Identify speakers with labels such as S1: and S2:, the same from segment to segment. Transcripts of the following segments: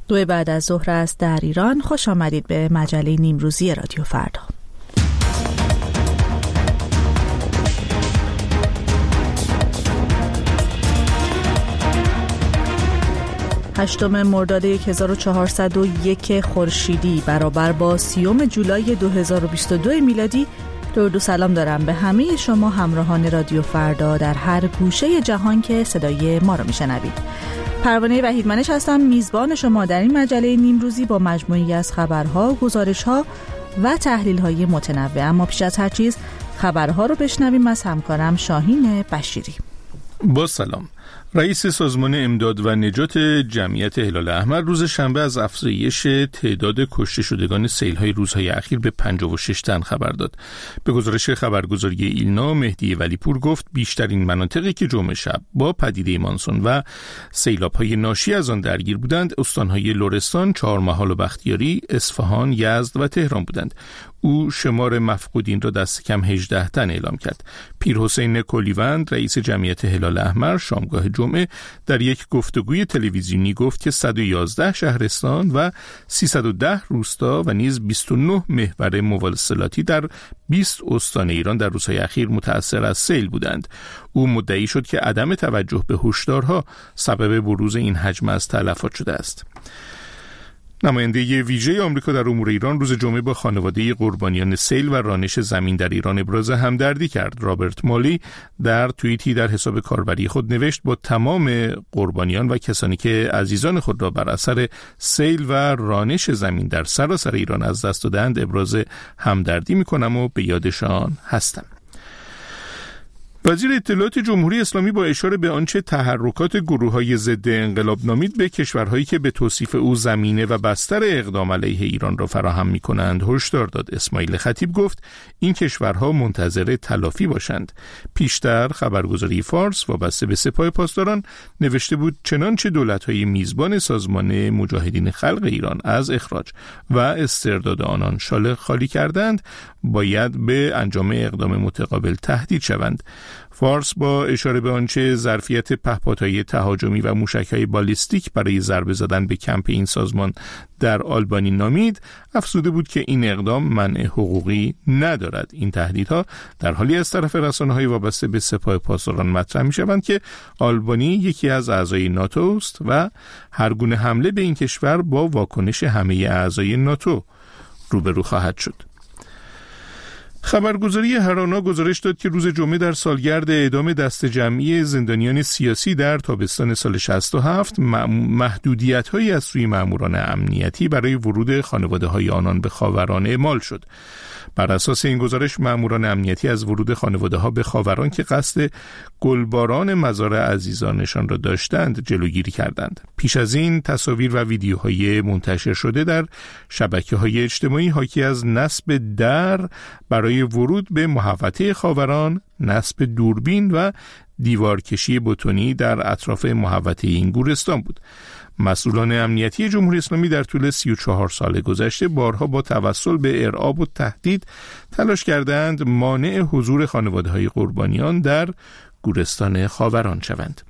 S1: 2 بعد از ظهر است در ایران. خوش آمدید به مجله نیمروزی رادیو فردا. 8 مرداد 1401 خورشیدی برابر با 30 جولای 2022 میلادی. درود و سلام دارم به همه شما همراهان رادیو فردا در هر گوشه جهان که صدای ما رو میشنوید. پروانه وحیدمنش هستم، میزبان شما در این مجله نیمروزی با مجموعی از خبرها، گزارشها و تحلیل‌های متنوع. اما پیش از هر چیز خبرها رو بشنویم از همکارم شاهین بشیری.
S2: با سلام. رئیس سازمان امداد و نجات جمعیت هلال احمر روز شنبه از افزایش تعداد کشته شدگان سیل‌های روزهای اخیر به 56 تن خبر داد. به گزارش خبرگزاری ایلنا، مهدی ولیپور گفت بیشترین مناطقی که جمعه شب با پدیده مانسون و سیلاب‌های ناشی از آن درگیر بودند، استان‌های لرستان، چهارمحال و بختیاری، اصفهان، یزد و تهران بودند. او شمار مفقودین را دست کم 18 تن اعلام کرد. پیرحسین کلیوند، رئیس جمعیت هلال احمر، شامگاه جمعه در یک گفتگوی تلویزیونی گفت که 111 شهرستان و 310 روستا و نیز 29 محور مواصلاتی در 20 استان ایران در روزهای اخیر متأثر از سیل بودند. او مدعی شد که عدم توجه به هشدارها سبب بروز این حجم از تلفات شده است. نماینده ویژه آمریکا در امور ایران روز جمعه با خانواده قربانیان سیل و رانش زمین در ایران ابراز همدردی کرد. رابرت مالی در توییتی در حساب کاربری خود نوشت: با تمام قربانیان و کسانی که عزیزان خود را بر اثر سیل و رانش زمین در سراسر ایران از دست دادند ابراز همدردی می‌کنم و به یادشان هستم. وزیر اطلاعات جمهوری اسلامی با اشاره به آنچه تحرکات گروه‌های ضد انقلاب نامید به کشورهایی که به توصیف او زمینه و بستر اقدام علیه ایران را فراهم می‌کنند هشدار داد. اسماعیل خطیب گفت این کشورها منتظر تلافی باشند. پیشتر خبرگزاری فارس وابسته به سپاه پاسداران نوشته بود چنانچه دولت‌های میزبان سازمان مجاهدین خلق ایران از اخراج و استرداد آنان شاله خالی کردند، باید به انجام اقدام متقابل تهدید شوند. فارس با اشاره به آنچه ظرفیت پهپادهای تهاجمی و موشک‌های بالیستیک برای ضربه زدن به کمپ این سازمان در آلبانی نامید، افزوده بود که این اقدام منع حقوقی ندارد. این تهدیدها در حالی از طرف رسانه‌های وابسته به سپاه پاسداران مطرح می‌شوند که آلبانی یکی از اعضای ناتو است و هر گونه حمله به این کشور با واکنش همه اعضای ناتو روبرو خواهد شد. خبرگزاری هرانا گزارش داد که روز جمعه در سالگرد اعدام دست جمعی زندانیان سیاسی در تابستان سال 67 محدودیت‌هایی از سوی ماموران امنیتی برای ورود خانواده‌های آنان به خاوران اعمال شد. بر اساس این گزارش ماموران امنیتی از ورود خانواده‌ها به خاوران که قصد گلباران مزار عزیزانشان را داشتند جلوگیری کردند. پیش از این تصاویر و ویدیوهای منتشر شده در شبکه‌های اجتماعی حاکی از نصب در برای ورود به محوطه خاوران، نصب دوربین و دیوارکشی بتونی در اطراف محوطه این گورستان بود. مسئولان امنیتی جمهوری اسلامی در طول 34 سال گذشته بارها با توسل به ارعاب و تهدید تلاش کردند مانع حضور خانواده‌های قربانیان در گورستان خاوران شوند.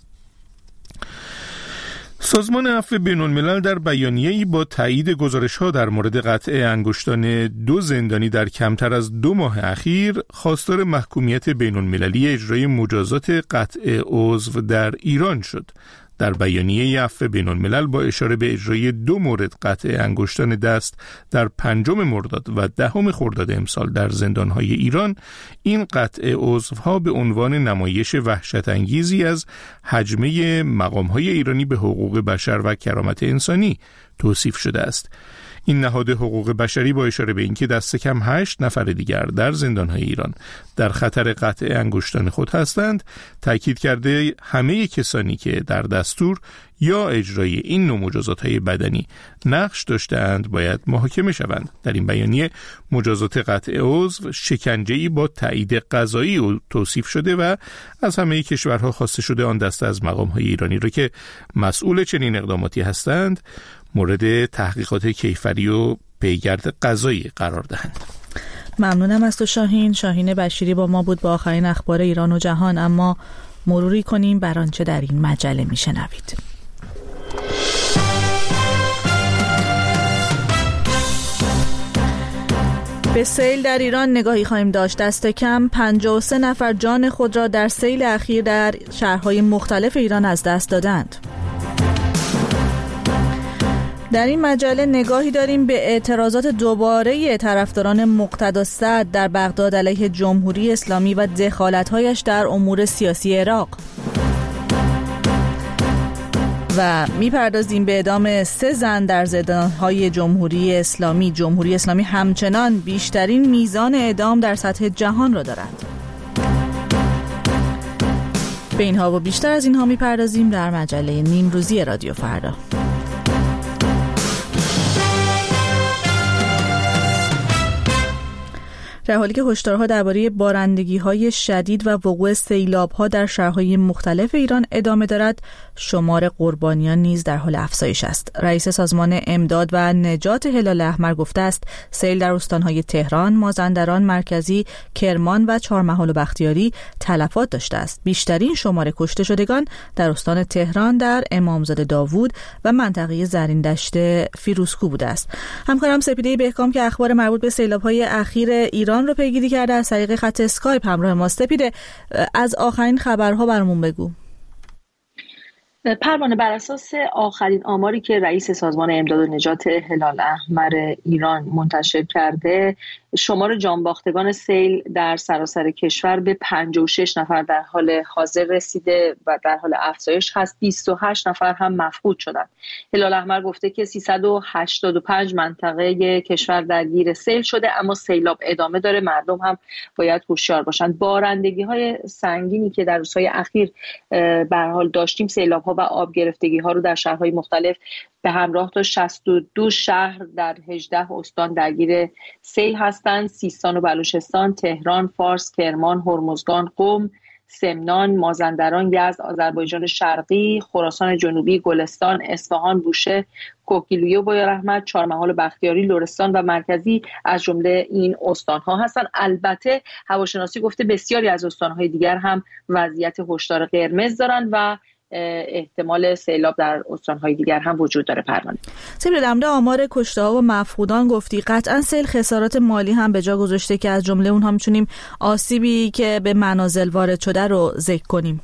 S2: سازمان عفو بین‌الملل در بیانیه‌ای با تایید گزارش‌ها در مورد قطع انگشتان 2 زندانی در کمتر از 2 ماه اخیر خواستار محکومیت بین‌المللی اجرای مجازات قطع عضو در ایران شد. در بیانیه عفو بین‌الملل با اشاره به اجرای 2 مورد قطع انگشتان دست در 5 مرداد و 10 خرداد امسال در زندان‌های ایران، این قطع عضوها به عنوان نمایش وحشت انگیزی از هجمه مقام‌های ایرانی به حقوق بشر و کرامت انسانی توصیف شده است. این نهاد حقوق بشری با اشاره به اینکه دست کم 8 نفر دیگر در زندان‌های ایران در خطر قطع انگشتان خود هستند، تاکید کرده همه کسانی که در دستور یا اجرای این نوع مجازات‌های بدنی نقش داشتند باید محاکمه شوند. در این بیانیه مجازات قطع عضو شکنجه‌ای با تایید قضایی توصیف شده و از همه کشورها خواسته شده آن دسته از مقام‌های ایرانی را که مسئول چنین اقداماتی هستند مورد تحقیقات کیفری و پیگرد قضایی قرار دهند.
S1: ممنونم از تو شاهین بشیری با ما بود با آخرین اخبار ایران و جهان. اما مروری کنیم بر آنچه در این مجله میشنوید. به سیل در ایران نگاهی خواهیم داشت. دست کم 53 نفر جان خود را در سیل اخیر در شهرهای مختلف ایران از دست دادند. در این مجله نگاهی داریم به اعتراضات دوباره طرفداران مقتدا صدر در بغداد علیه جمهوری اسلامی و دخالت‌هایش در امور سیاسی عراق. و میپردازیم به اعدام 3 زن در زندان‌های جمهوری اسلامی. جمهوری اسلامی همچنان بیشترین میزان اعدام در سطح جهان را دارد. به اینها و بیشتر از اینها میپردازیم در مجله نیمروزی رادیو فردا. در حالی که هشدارها درباره بارندگی‌های شدید و وقوع سیلاب‌ها در شهرهای مختلف ایران ادامه دارد، شمار قربانیان نیز در حال افزایش است. رئیس سازمان امداد و نجات هلال احمر گفته است سیل در استان‌های تهران، مازندران مرکزی، کرمان و چهارمحال و بختیاری تلفات داشته است. بیشترین شمار کشته شدگان در استان تهران در امامزاده داوود و منطقه زرین دشت فیروزکوه بوده است. همکارم سپیده بهکام که اخبار مربوط به سیلاب‌های اخیر ایران رو پیگیری کرده از طریق خط اسکایپ همراه ما. سپیده، از آخرین خبرها برامون بگو.
S3: پروانه، بر اساس آخرین آماری که رئیس سازمان امداد و نجات هلال احمر ایران منتشر کرده، شمار جانباختگان سیل در سراسر کشور به 56 نفر در حال حاضر رسیده و در حال افزایش هست. 28 نفر هم مفقود شدند. هلال احمر گفته که 385 منطقه کشور درگیر سیل شده، اما سیلاب ادامه داره. مردم هم باید هوشیار باشند. بارندگی‌های سنگینی که در روزهای اخیر به هر حال داشتیم، سیلاب‌ها و آب گرفتگی‌ها رو در شهرهای مختلف به همراه داشت. 62 شهر در 18 استان درگیر سیل هستند: سیستان و بلوچستان، تهران، فارس، کرمان، هرمزگان، قم، سمنان، مازندران، یزد، آذربایجان شرقی، خراسان جنوبی، گلستان، اصفهان، بوشهر، کوکیلویه و بایاراحمد، چهارمحال و بختیاری، لرستان و مرکزی از جمله این استان‌ها هستند. البته هواشناسی گفته بسیاری از استان‌های دیگر هم وضعیت هشدار قرمز دارند و احتمال سیلاب در استان‌های دیگر هم وجود داره. پروانه،
S1: در مورد آمار کشته‌ها و مفقودان گفتی. قطعاً سیل خسارات مالی هم به جا گذاشته که از جمله اونها می‌تونیم آسیبی که به منازل وارد شده رو ذکر کنیم.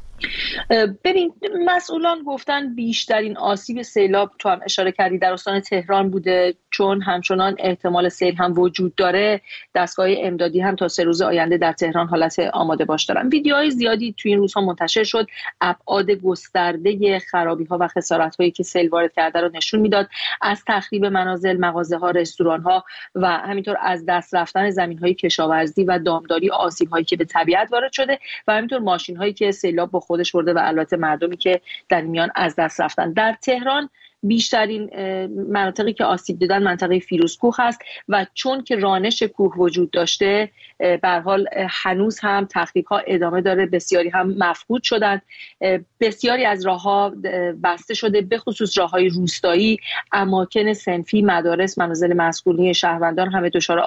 S3: ببین، مسئولان گفتن بیشترین آسیب سیلاب، تو هم اشاره کردی، در استان تهران بوده، چون همچنان احتمال سیل هم وجود داره. دستگاه امدادی هم تا 3 روز آینده در تهران حالت آماده باش دارن. ویدیوهای زیادی توی این روزها منتشر شد، ابعاد گسترده خرابی‌ها و خسارت‌هایی که سیل وارد کرده رو نشون میداد، از تخریب منازل، مغازه‌ها، رستوران‌ها و همینطور از دست رفتن زمین‌های کشاورزی و دامداری، آسیب‌هایی که به طبیعت وارد شده و همینطور ماشین‌هایی که سیلاب با خودش برده و البته مردمی که در میان از دست رفتن. در تهران بیشترین مناطقی که آسیب دیدن منطقه فیروزکوه هست و چون که رانش کوه وجود داشته، به هر حال هنوز هم تخریب‌ها ادامه داره. بسیاری هم مفقود شدند. بسیاری از راه‌ها بسته شده، به خصوص راه‌های روستایی، اماکن صنفی، مدارس، منازل مسکونی شهروندان همه دچار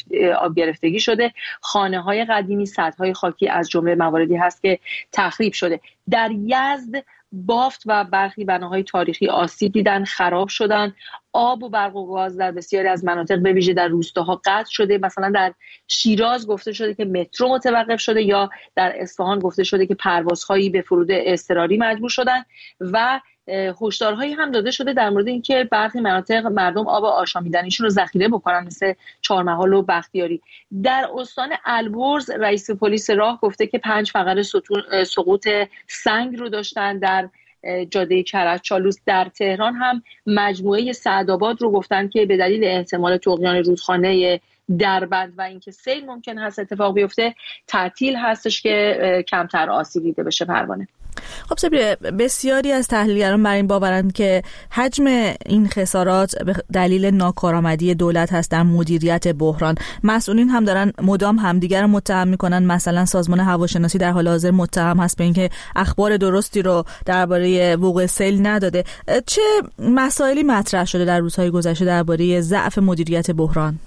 S3: آب گرفتگی شده. خانه‌های قدیمی، سدهای خاکی از جمله مواردی هست که تخریب شده. در یزد بافت و برخی بناهای تاریخی آسیب دیدن، خراب شدن. آب و برق و گاز در بسیاری از مناطق به ویژه در روستاها قطع شده. مثلا در شیراز گفته شده که مترو متوقف شده، یا در اصفهان گفته شده که پروازهایی به فرود اضطراری مجبور شدن و هشدارهایی هم داده شده در مورد اینکه برخی مناطق مردم آب آشامیدنیشون رو ذخیره بکنن، مثل چهارمحال و بختیاری. در استان البرز رئیس پلیس راه گفته که 5 فقره سقوط سنگ رو داشتن در جاده کرج چالوس. در تهران هم مجموعه سعدآباد رو گفتن که به دلیل احتمال طغیان رودخانه دربند و اینکه سیل ممکن هست اتفاق بیفته، تعطیل هستش که کمتر آسیب دیده بشه. پروانه،
S1: خب سپیده، بسیاری از تحلیلگران بر این باورند که حجم این خسارات به دلیل ناکارآمدی دولت هست در مدیریت بحران. مسئولین هم دارن مدام همدیگر رو متهم میکنن. مثلا سازمان هواشناسی در حال حاضر متهم هست به اینکه اخبار درستی رو درباره وقوع سیل نداده. چه مسائلی مطرح شده در روزهای گذشته درباره ضعف مدیریت بحران؟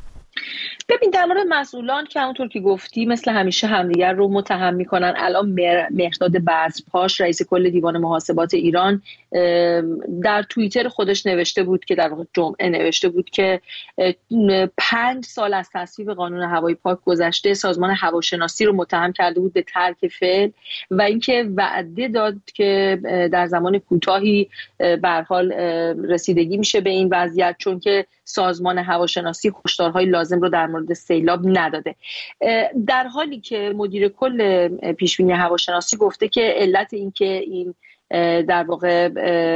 S3: ببین، در مورد مسئولان که همونطور که گفتی مثل همیشه همدیگر رو متهم میکنن. الان مهرداد بذرپاش رئیس کل دیوان محاسبات ایران در توییتر خودش نوشته بود که در واقع جمعه نوشته بود که 5 سال از تصویب قانون هوای پاک گذشته، سازمان هواشناسی رو متهم کرده بود به ترک فعل و اینکه وعده داد که در زمان کوتاهی به هر حال رسیدگی میشه به این وضعیت، چون که سازمان هواشناسی هشدارهای لازم رو در مورد سیلاب نداده. در حالی که مدیر کل پیشبینی هواشناسی گفته که علت این که این در واقع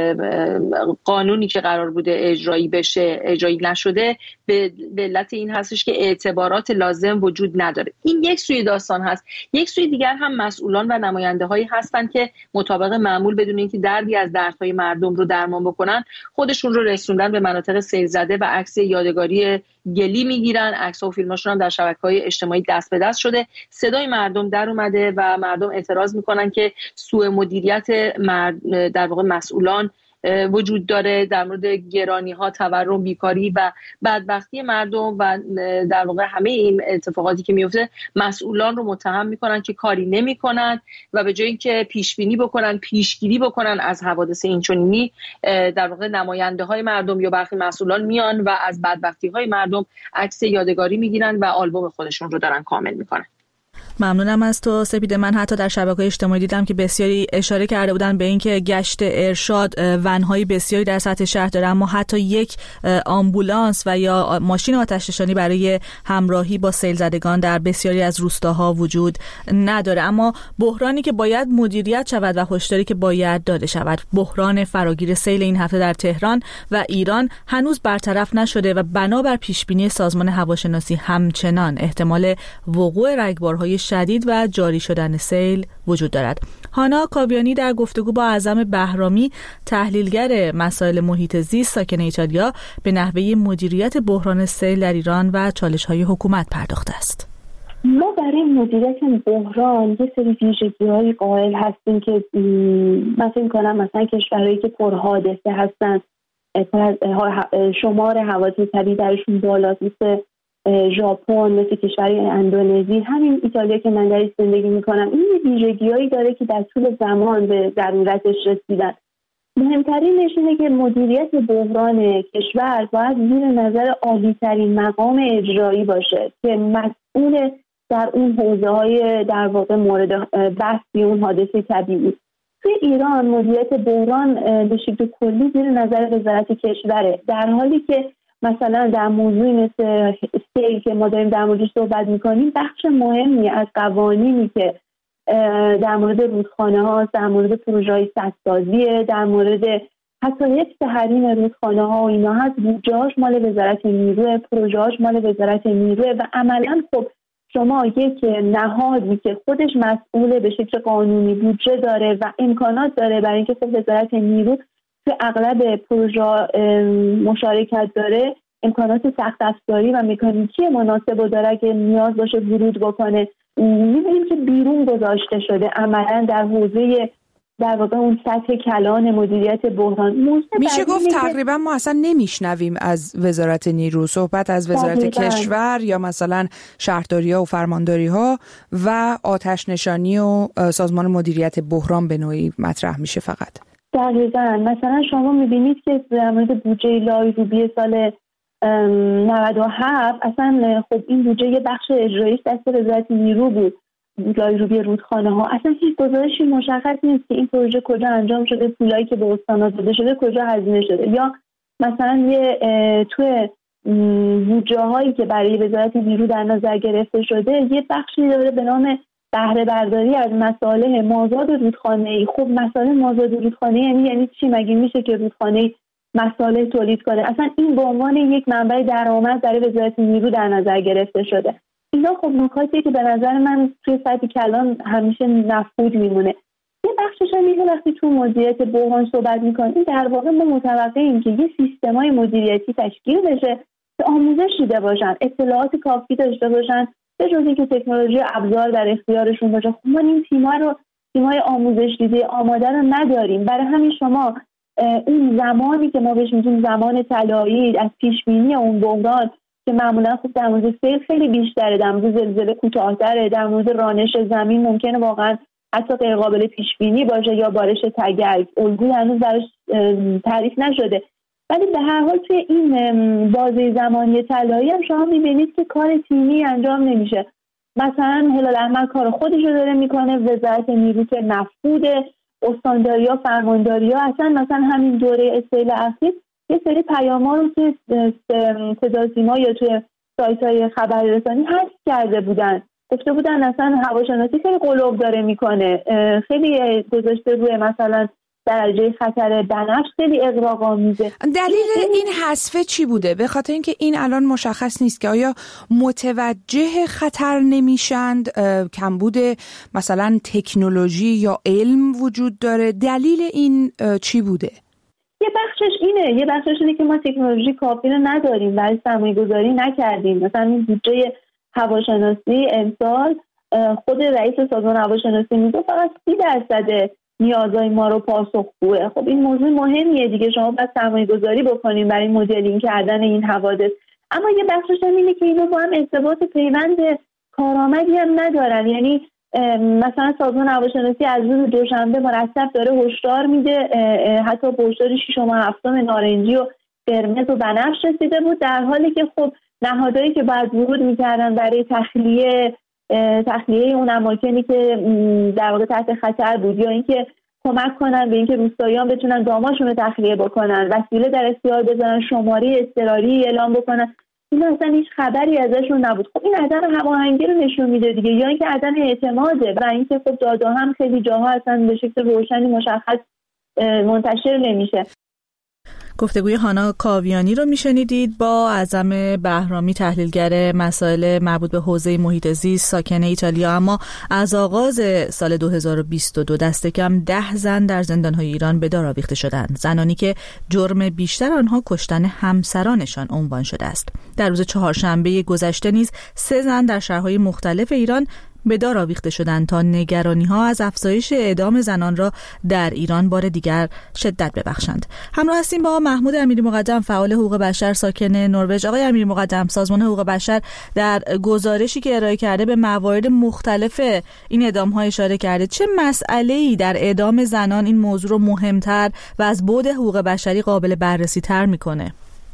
S3: قانونی که قرار بوده اجرایی بشه اجرایی نشده به علت این هستش که اعتبارات لازم وجود نداره. این یک سوی داستان هست. یک سوی دیگر هم مسئولان و نماینده هایی هستن که مطابق معمول بدون اینکه دردی از دردهای مردم رو درمان بکنن خودشون رو رسوندن به مناطق سیل زده و عکس یادگاری گلی میگیرن. عکس و فیلماشون هم در شبکه‌های اجتماعی دست به دست شده. صدای مردم در اومده و مردم اعتراض میکنن که سوء مدیریت در واقع مسئولان وجود داره در مورد گرانی ها، تورم، بیکاری و بدبختی مردم و در واقع همه این اتفاقاتی که میفته مسئولان رو متهم میکنن که کاری نمیکنن و به جای اینکه پیش بینی بکنن، پیشگیری بکنن از حوادث اینچنینی، در واقع نماینده های مردم یا برخی مسئولان میان و از بدبختی های مردم عکس یادگاری میگیرن و آلبوم خودشون رو دارن کامل میکنن.
S1: ممنونم از تو سپیده. من حتی در شبکه‌های اجتماعی دیدم که بسیاری اشاره کرده بودن به اینکه گشت ارشاد ون‌های بسیاری در سطح شهر داره اما حتی یک آمبولانس و یا ماشین آتش‌نشانی برای همراهی با سیل زدگان در بسیاری از روستاها وجود نداره. اما بحرانی که باید مدیریت شود و هشداری که باید داده شود، بحران فراگیر سیل این هفته در تهران و ایران هنوز برطرف نشده و بنابر پیشبینی سازمان هواشناسی همچنان احتمال وقوع رگبارهای شدید و جاری شدن سیل وجود دارد. هانا کاویانی در گفتگو با اعظم بهرامی تحلیلگر مسائل محیط زیست ساکن ایتالیا به نحوه مدیریت بحران سیل در ایران و چالش‌های حکومت پرداخته است.
S4: ما برای مدیریت بحران یه سری ویژگی‌های قائل هستیم که من فکر می‌کنم مثلا کشورهایی که پرحادثه هستن، شمار حوادث طبیعی درشون بالاست، مثل ژاپن، مثل کشور اندونزی، همین ایتالیا که من درش زندگی میکنم، این ویژگی‌هایی داره که در طول زمان به ضرورتش رسیدن. مهمترینش اینه که مدیریت بحران کشور باید زیر نظر عالی‌ترین مقام اجرایی باشه که مسئول در اون حوزه‌های در واقع مورد بحثی اون حادثه طبیعی. توی ایران مدیریت بحران به شکل کلی زیر نظر وزارت کشوره، در حالی که مثلا در موضوعی مثل سیل که ما داریم در موردش صحبت میکنیم بخش مهمی از قوانینی که در مورد رودخانه ها، در مورد پروژه های سدسازی، در مورد حتی حفظ حریم رودخانه ها و اینا هست، بودجه‌اش مال وزارت نیروه، پروژه‌اش مال وزارت نیروه و عملا خب شما یک نهادی که خودش مسئول به شکل قانونی بودجه داره و امکانات داره برای اینکه خب وزارت نیرو که اغلب پروژه مشارکت داره، امکانات سخت افزاری و مکانیکی مناسب داره که نیاز باشه ورود بکنه، می‌بینیم که بیرون گذاشته شده عملاً در حوزه در واقع اون سطح کلان مدیریت بحران.
S5: میشه گفت تقریبا ما اصلا نمیشنویم از وزارت نیرو صحبت از وزارت کشور یا مثلا شهرداری‌ها و فرمانداری‌ها و آتش نشانی و سازمان مدیریت بحران به نوعی مطرح میشه فقط.
S4: دقیقاً. مثلا شما می‌بینید که در مورد بودجه لایروبی سال 97 اصلا خب این بودجه یه بخش اجراییش دست وزارت نیرو بود، لایروبی رودخانه ها، اصلا هیچ گزارشی مشخص نیست که این پروژه کجا انجام شده، پولایی که به استان‌ها داده شده کجا هزینه شده، یا مثلا یه توی بودجه هایی که برای وزارت نیرو در نظر گرفته شده یه بخشی داره به نام بهره برداری از مصالح مازاد رودخانه‌ای. خب مصالح مازاد رودخانه‌ای یعنی چی؟ مگه میشه که رودخانه‌ای مصالح تولید کنه؟ اصلا این به عنوان یک منبع درآمد برای وزارت نیرو در نظر گرفته شده. اینا خب نکاتیه که به نظر من توی سطح کلان همیشه مفقود میمونه. یه بخشش هم اینه وقتی تو مدیریت بحران صحبت میکنیم در واقع ما متوقعیم که یه سیستمای مدیریتی تشکیل بشه که آموزش دیده باشن، اطلاعات کافی داشته باشن، به جز اینکه تکنولوژی ابزار در اختیارشون باشه. خب ما این تیمای آموزش دیده آماده رو نداریم. برای همین شما اون زمانی که ما بهش میگیم زمان طلایی از پیش بینی اون بحران که معمولا خب در مورد سیل خیلی بیشتره، در مورد زلزله کوتاه‌تره، در مورد رانش زمین ممکنه واقعا حتی غیر قابل پیش بینی باشه یا بارش تگرگ، الگویی هنوز براش تعریف نشده. ولی به هر حال توی این بازه زمانی طلایی هم شما می‌بینید که کار تیمی انجام نمیشه. مثلا هلال احمر کار خودش رو داره میکنه، وزارت نیرو که مفقوده، استانداری‌ها، فرمانداری‌ها، مثلا همین دوره سیل اخیر یه سری پیام‌ها رو توی صداوسیما یا توی سایت‌های خبررسانی حذف کرده بودن، گفته بودن اصلا هواشناسی خیلی قلوب داره میکنه، خیلی گذاشته روی مثلا درجه خطر بنفش خیلی اغراق‌آمیزه.
S5: دلیل این حذف چی بوده؟ به خاطر اینکه این الان مشخص نیست که آیا متوجه خطر نمیشند، کمبود مثلا تکنولوژی یا علم وجود داره؟ دلیل این چی بوده؟
S4: یه بخشش اینه که ما تکنولوژی کافی رو نداریم، ولی سرمایه‌گذاری نکردیم. مثلا این بودجه هواشناسی امسال خود رئیس سازمان هواشناسی میگه فقط 30% نیازهای ما رو پاسخگوه. خب این موضوع مهمیه دیگه، شما باید سرمایه‌گذاری بکنیم برای مدلینگ کردن این حوادث. اما یه بخشش اینه که اینا با هم ارتباط پیوند کارآمدی هم ندارن. یعنی مثلا سازمان هواشناسی از روز دوشنبه مرتب داره هشدار میده، حتی به هشدار 6 و 7 نارنجی و قرمز و بنفش رسیده بود، در حالی که خب نهادهایی که باید ورود میکردن برای تخلیه اون اماکنی که در واقع تحت خطر بود یا اینکه کمک کنن به اینکه روستاییان بتونن داماشون رو تخلیه بکنن، وسیله در اختیار بذارن، شماره اضطراری اعلام بکنن، این اصلا هیچ خبری ازشون نبود. خب این عدم هماهنگی رو نشون میده دیگه، یا اینکه عدم اعتماده و اینکه خب داده هم خیلی جاها اصلا به شکل روشنی مشخص منتشر نمیشه.
S1: گفتگوی هانا کاویانی رو میشنیدید با اعظم بهرامی، تحلیلگر مسائل مربوط به حوزه محیط زیست، ساکن ایتالیا. اما از آغاز سال 2022 دست کم 10 زن در زندان‌های ایران به دار آویخته شدند، زنانی که جرم بیشتر آنها کشتن همسرانشان عنوان شده است. در روز چهارشنبه گذشته نیز 3 زن در شهرهای مختلف ایران به دار آویخته شدند تا نگرانی‌ها از افزایش اعدام زنان را در ایران بار دیگر شدت ببخشند. همراه هستیم با محمود امیری مقدم، فعال حقوق بشر ساکن نروژ. آقای امیری مقدم، سازمان حقوق بشر در گزارشی که ارائه کرده به موارد مختلف این اعدام‌ها اشاره کرده. چه مسئله‌ای در اعدام زنان این موضوع رو مهمتر و از بعد حقوق بشری قابل بررسی‌تر می‌کنه؟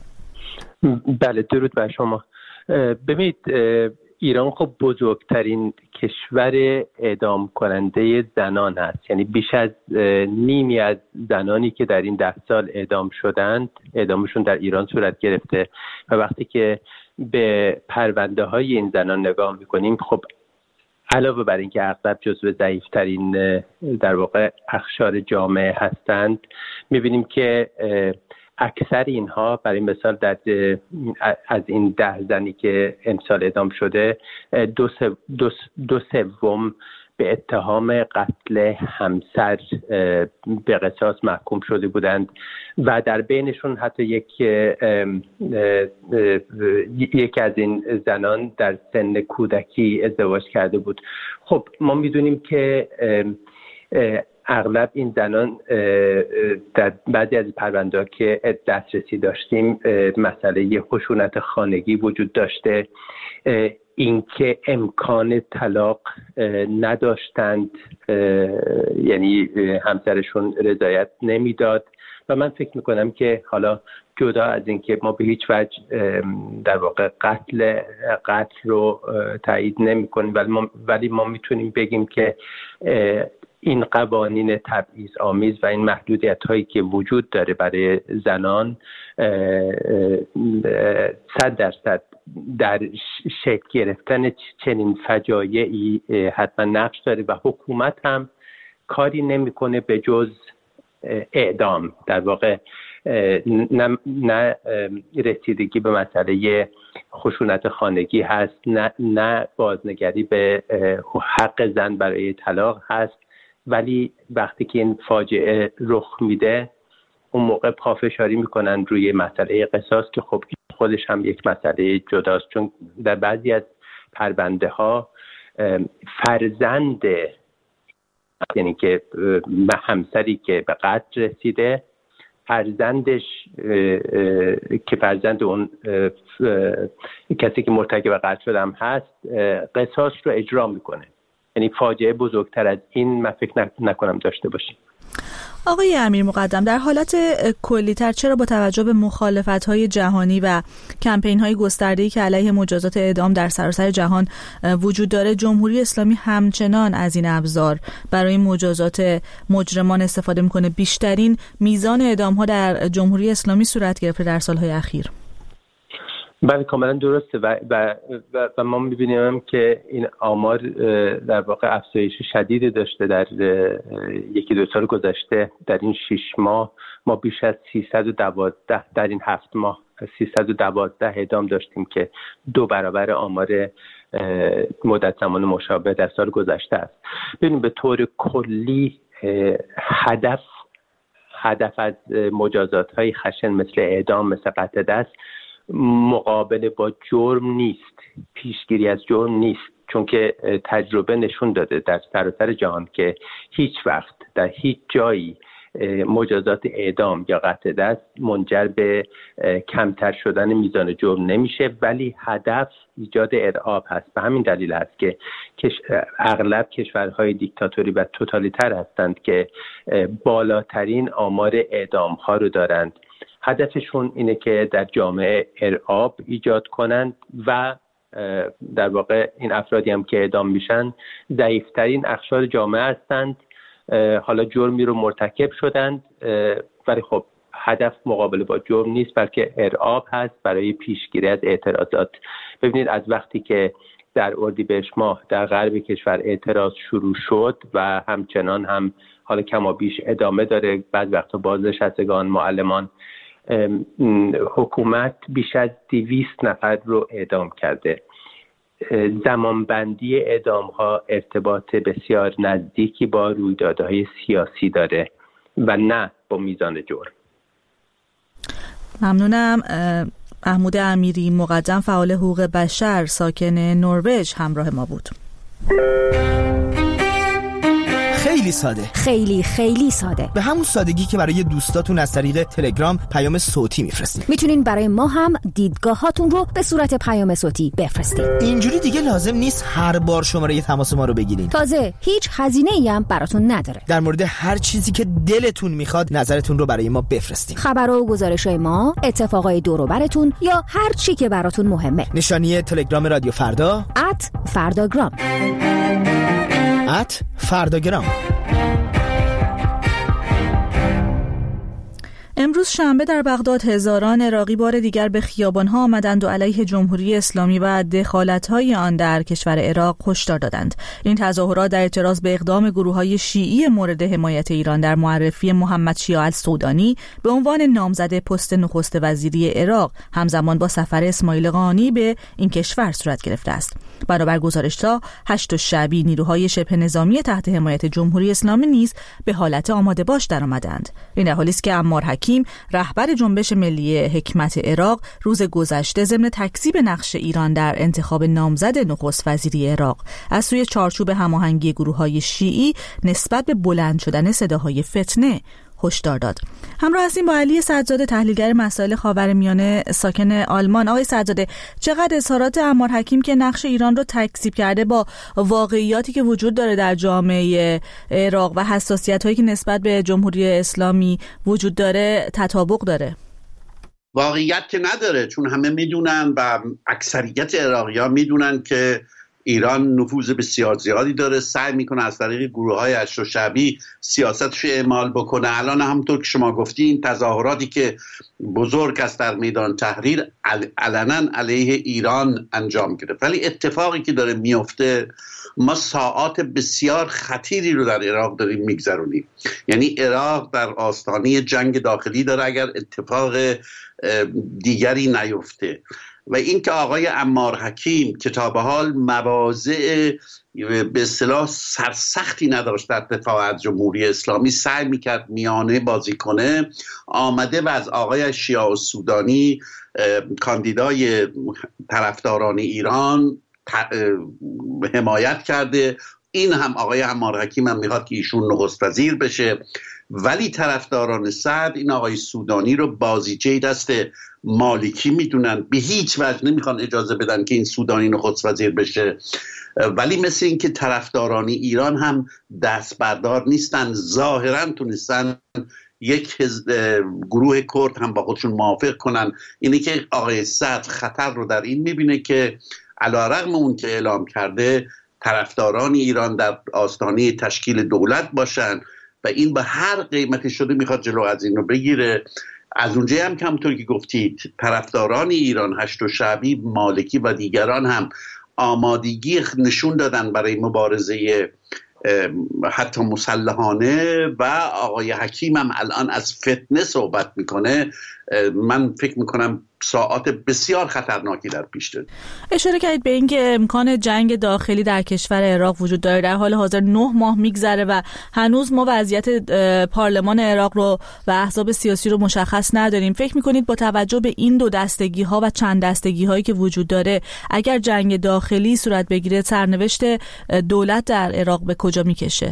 S6: بله، درود بر شما. ببینید، ایران خب بزرگترین کشور اعدام کننده زنان هست. یعنی بیش از نیمی از زنانی که در این 10 سال اعدام شدند، اعدامشون در ایران صورت گرفته. و وقتی که به پرونده های این زنان نگاه میکنیم، خب علاوه بر اینکه اغلب جزو ضعیفترین در واقع اقشار جامعه هستند، میبینیم که اکثر اینها، برای مثال از این 10 زنی که امسال اعدام شده، 2/3 به اتهام قتل همسر به قصاص محکوم شده بودند و در بینشون حتی یک از این زنان در سن کودکی ازدواج کرده بود. خب ما میدونیم که اغلب این زنان در بعضی از پرونده‌ها که دسترسی داشتیم مسئله خشونت خانگی وجود داشته، اینکه امکان طلاق نداشتند، یعنی همسرشون رضایت نمیداد. و من فکر میکنم که حالا جدا از اینکه ما به هیچ وجه در واقع قتل رو تایید نمیکنیم، ولی ما میتونیم بگیم که این قوانین تبعیض‌آمیز و این محدودیت‌هایی که وجود داره برای زنان 100% در شکل گرفتن چنین فجایعی حتما نقش داره و حکومت هم کاری نمی‌کنه به جز اعدام. در واقع نه رسیدگی به مسئله خشونت خانگی هست، نه بازنگری به حق زن برای طلاق هست، ولی وقتی که این فاجعه رخ میده اون موقع پافشاری میکنن روی مسئله قصاص که خب خودش هم یک مسئله جداست، چون در بعضی از پرونده ها فرزند، یعنی که همسری که به قتل رسیده، فرزندش که فرزند اون کسی که مرتکب قتل شده هم هست، قصاص رو اجرا میکنه. یعنی فاجعه بزرگتر از این من فکر نکنم داشته باشیم.
S1: آقای امیر مقدم، در حالت کلی‌تر چرا با توجه به مخالفت‌های جهانی و کمپین‌های گسترده‌ای که علیه مجازات اعدام در سراسر جهان وجود داره، جمهوری اسلامی همچنان از این ابزار برای مجازات مجرمان استفاده می‌کنه؟ بیشترین میزان اعدام‌ها در جمهوری اسلامی صورت گرفته در سال‌های اخیر.
S6: بله کاملا درسته و ما می‌بینیم که این آمار در واقع افزایش شدیدی داشته. در یکی دو سال گذشته در این 6 ماه ما بیش از 312 در این 7 ماه 312 اعدام داشتیم که 2 برابر آمار مدت زمان مشابه در سال گذشته است. ببینیم به طور کلی هدف از مجازات‌های خشن مثل اعدام، مثل قطع دست مقابله با جرم نیست، پیشگیری از جرم نیست، چون که تجربه نشون داده در سراسر جهان که هیچ وقت در هیچ جایی مجازات اعدام یا قطع دست منجر به کمتر شدن میزان جرم نمیشه، ولی هدف ایجاد ارعاب هست. به همین دلیل است که اغلب کشورهای دیکتاتوری و توتالیتر هستند که بالاترین آمار اعدام ها رو دارند. هدفشون اینه که در جامعه ارعاب ایجاد کنند و در واقع این افرادی هم که اعدام میشن ضعیفترین اقشار جامعه هستند. حالا جرمی رو مرتکب شدند ولی خب هدف مقابله با جرم نیست، بلکه ارعاب هست برای پیشگیری از اعتراضات. ببینید از وقتی که در اردیبهشت ماه در غرب کشور اعتراض شروع شد و همچنان هم حالا کما بیش ادامه داره، بعد وقتا بازنشستگان، معلمان، حکومت بیش از 200 نفر رو اعدام کرده. زمانبندی اعدام ها ارتباط بسیار نزدیکی با رویدادهای سیاسی داره و نه با میزان جرم.
S1: ممنونم. محمود امیری مقدم، فعال حقوق بشر ساکن نروژ، همراه ما بود.
S7: خیلی ساده، خیلی ساده، به همون سادگی که برای دوستاتون از طریق تلگرام پیام صوتی میفرستین.
S8: میتونین برای ما هم دیدگاهاتون رو به صورت پیام صوتی بفرستین.
S7: اینجوری دیگه لازم نیست هر بار شماره تماس ما رو بگیرین.
S8: تازه هیچ هزینه‌ای هم براتون نداره.
S7: در مورد هر چیزی که دلتون میخواد نظرتون رو برای ما بفرستین.
S8: خبرها و گزارش‌های ما، اتفاقای دور و براتون یا هر چی که براتون مهمه.
S7: نشانی تلگرام رادیو فردا
S8: @فرداگرام.
S7: فرداگرام.
S1: امروز شنبه در بغداد هزاران عراقی بار دیگر به خیابان‌ها آمدند و علیه جمهوری اسلامی و دخالت‌های آن در کشور عراق هشدار دادند. این تظاهرات در اعتراض به اقدام گروه‌های شیعی مورد حمایت ایران در معرفی محمد شیعه السودانی به عنوان نامزد پست نخست وزیری عراق همزمان با سفر اسماعیل قانی به این کشور صورت گرفته است. برابر گزارش‌ها 8 شعبی نیروهای شبه نظامی تحت حمایت جمهوری اسلامی نیز به حالت آماده باش درآمدند. این در حالی است که عمار حکیم، رهبر جنبش ملی حکمت عراق، روز گذشته ضمن تکذیب نقش ایران در انتخاب نامزد نخست وزیری عراق از سوی چارچوب هماهنگی گروه‌های شیعی نسبت به بلند شدن صداهای فتنه هشدار داد. همراه هستیم با علی سعدزاده، تحلیلگر مسائل خاورمیانه ساکن آلمان. آقای سعدزاده، چقدر اظهارات عمار حکیم که نقش ایران رو تکذیب کرده با واقعیاتی که وجود داره در جامعه عراق و حساسیت‌هایی که نسبت به جمهوری اسلامی وجود داره تطابق داره؟
S9: واقعیت که نداره، چون همه میدونن و اکثریت عراقی‌ها میدونن که ایران نفوذ بسیار زیادی داره، سعی میکنه از طریق گروه‌های هشت شعبی سیاستش اعمال بکنه. الان همونطور که شما گفتین تظاهراتی که بزرگ است در میدان تحریر علنا علیه ایران انجام گرفت، ولی اتفاقی که داره میفته، ما ساعات بسیار خطیری رو در عراق داریم میگذرونیم. یعنی عراق در آستانه جنگ داخلی داره اگر اتفاق دیگری نیفته. و این که آقای عمار حکیم که تا به حال مواضع به اصطلاح سرسختی نداشت در دفاع از جمهوری اسلامی، سعی میکرد میانه بازی کنه، آمده و از آقای شیعه السودانی کاندیدای طرفداران ایران حمایت کرده. این هم آقای عمار حکیم هم میخواد که ایشون نخست وزیر بشه ولی طرفداران صدر این آقای سودانی رو بازیچه دست مالکی میدونن، به هیچ وجه نمیخوان اجازه بدن که این سودانی نخست وزیر بشه. ولی مثل این که طرفداران ایران هم دست بردار نیستن، ظاهرا تونستن یک گروه کرد هم با خودشون موافق کنن. اینه که آقای صدر خطر رو در این میبینه که علیرغم اون که اعلام کرده طرفداران ایران در آستانه تشکیل دولت باشن و این به هر قیمتی شده میخواد جلو از این رو بگیره. از اونجایی هم که همونطور که گفتید طرفداران ایران، هشت و شعبی، مالکی و دیگران هم آمادگی نشون دادن برای مبارزه حتی مسلحانه و آقای حکیم هم الان از فتنه صحبت میکنه. من فکر میکنم ساعات بسیار خطرناکی در پیش داریم.
S1: اشاره کردید به اینکه امکان جنگ داخلی در کشور عراق وجود داره. در حال حاضر 9 ماه میگذره و هنوز ما وضعیت پارلمان عراق رو و احزاب سیاسی رو مشخص نداریم. فکر میکنید با توجه به این دو دستگی ها و چند دستگی هایی که وجود داره اگر جنگ داخلی صورت بگیره سرنوشت دولت در عراق به کجا میکشه؟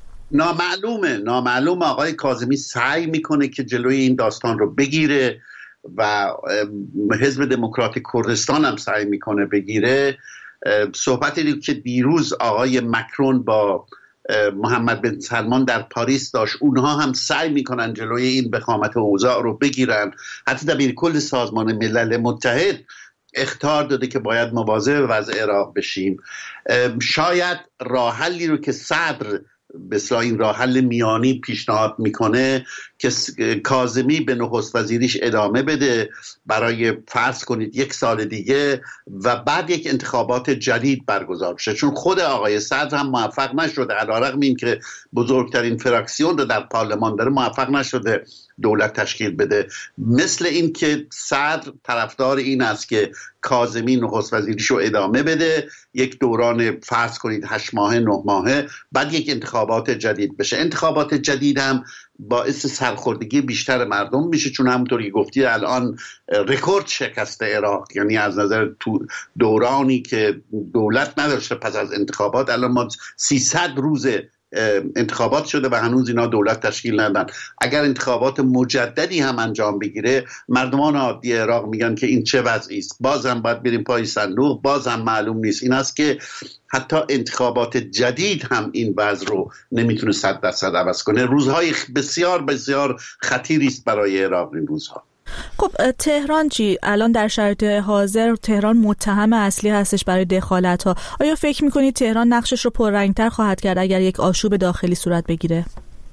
S9: نامعلومه. آقای کاظمی سعی میکنه که جلوی این داستان رو بگیره و حزب دموکرات کردستان هم سعی میکنه بگیره. صحبتی که دیروز آقای مکرون با محمد بن سلمان در پاریس داشت، اونها هم سعی میکنن جلوی این وخامت اوضاع رو بگیرن. حتی دبیرکل سازمان ملل متحد اخطار داده که باید مواظب وضع عراق بشیم. شاید راه حلی رو که صدر بسیار این راه حل میانی پیشنهاد میکنه که کاظمی به نخست وزیریش ادامه بده برای فرض کنید 1 سال دیگه و بعد یک انتخابات جدید برگزار بشه، چون خود آقای صدر هم موفق نشده، علیرغم این که بزرگترین فراکسیون رو در پارلمان داره موفق نشده دولت تشکیل بده. مثل این که صدر طرفدار این است که کاظمی نخست وزیریشو ادامه بده، یک دوران فرض کنید 8 ماهه 9 ماهه، بعد یک انتخابات جدید بشه. انتخابات جدید هم باعث سرخوردگی بیشتر مردم میشه، چون همونطوری که گفتی الان رکورد شکسته عراق، یعنی از نظر تو دورانی که دولت نداشته پس از انتخابات الان ما 300 روز انتخابات شده و هنوز اینا دولت تشکیل ندادن. اگر انتخابات مجددی هم انجام بگیره مردمان عادی عراق میگن که این چه وضعی است، بازم باید بریم پای صندوق، بازم معلوم نیست. این است که حتی انتخابات جدید هم این وضع رو نمیتونه 100% عوض کنه. روزهای بسیار بسیار خطیری است برای عراق این روزها.
S1: خب تهران چی؟ الان در شرایط حاضر تهران متهم اصلی هستش برای دخالت ها. آیا فکر میکنید تهران نقشش رو پررنگتر خواهد کرد اگر یک آشوب داخلی صورت بگیره؟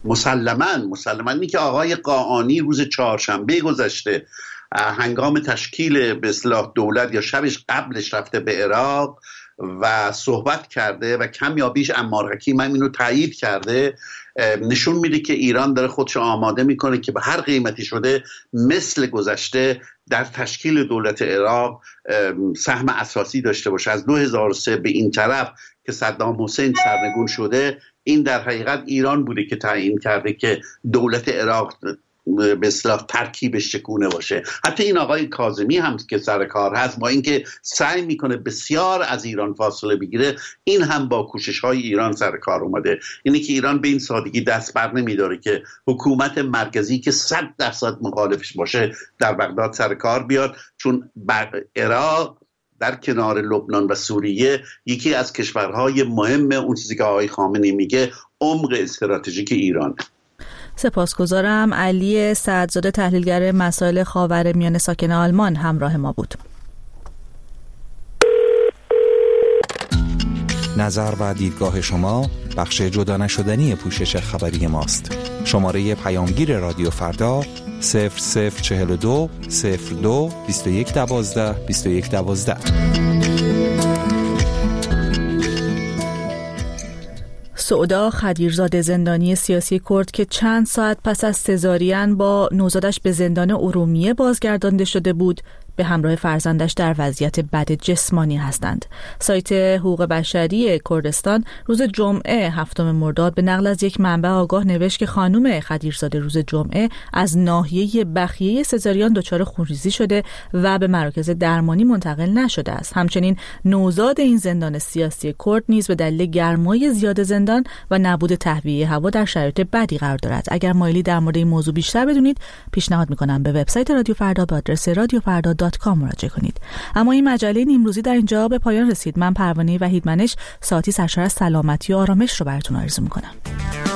S1: مسلماً اینی که آقای قاآنی روز چهارشنبه گذشته هنگام تشکیل به اصطلاح دولت یا شبش قبلش رفته به عراق و صحبت کرده و کمیابیش عمار حکیم هم اینو تایید کرده، نشون میده که ایران داره خودش آماده میکنه که به هر قیمتی شده مثل گذشته در تشکیل دولت عراق سهم اساسی داشته باشه. از 2003 به این طرف که صدام حسین سرنگون شده، این در حقیقت ایران بوده که تعیین کرده که دولت عراق به اصطلاح ترکیبش چگونه باشه. حتی این آقای کاظمی هم که سر کار هست با اینکه سعی میکنه بسیار از ایران فاصله بگیره، این هم با کوشش های ایران سر کار اومده. اینه که ایران به این سادگی دست بر نمیداره که حکومت مرکزی که 100% مخالفش باشه در بغداد سر کار بیاد، چون عراق در کنار لبنان و سوریه یکی از کشورهای مهم اون چیزی که آقای خامنه‌ای میگه عمق استراتژیک ایرانه. سپاسگزارم. علی سعدزاده تحلیلگر مسائل خاورمیانه ساکن آلمان همراه ما بود.
S10: نظر و دیدگاه شما بخش جدا نشدنی پوشش خبری ماست. شماره پیامگیر رادیو فردا 0042 02 2112 2112.
S1: سعدا خدیرزاده زندانی سیاسی کرد که چند ساعت پس از سزارین با نوزادش به زندان ارومیه بازگردانده شده بود، به همراه فرزندش در وضعیت بد جسمانی هستند. سایت حقوق بشری کردستان روز جمعه 7 مرداد به نقل از یک منبع آگاه نوشت که خانم خدیرزاده روز جمعه از ناحیه بخیه سزارین دچار خونریزی شده و به مراکز درمانی منتقل نشده است. همچنین نوزاد این زندان سیاسی کرد نیز به دلیل گرمای زیاد زندان و نبود تهویه هوا در شرایط بدی قرار دارد. اگر مایلی در مورد این موضوع بیشتر بدونید، پیشنهاد می‌کنم به وبسایت رادیو فردا به آدرس radiofarda.com مراجعه کنید. اما این مجله نیمروزی در اینجا به پایان رسید. من پروانه وحیدمنش ساعتی سرشار از سلامتی و آرامش رو براتون آرزو می‌کنم.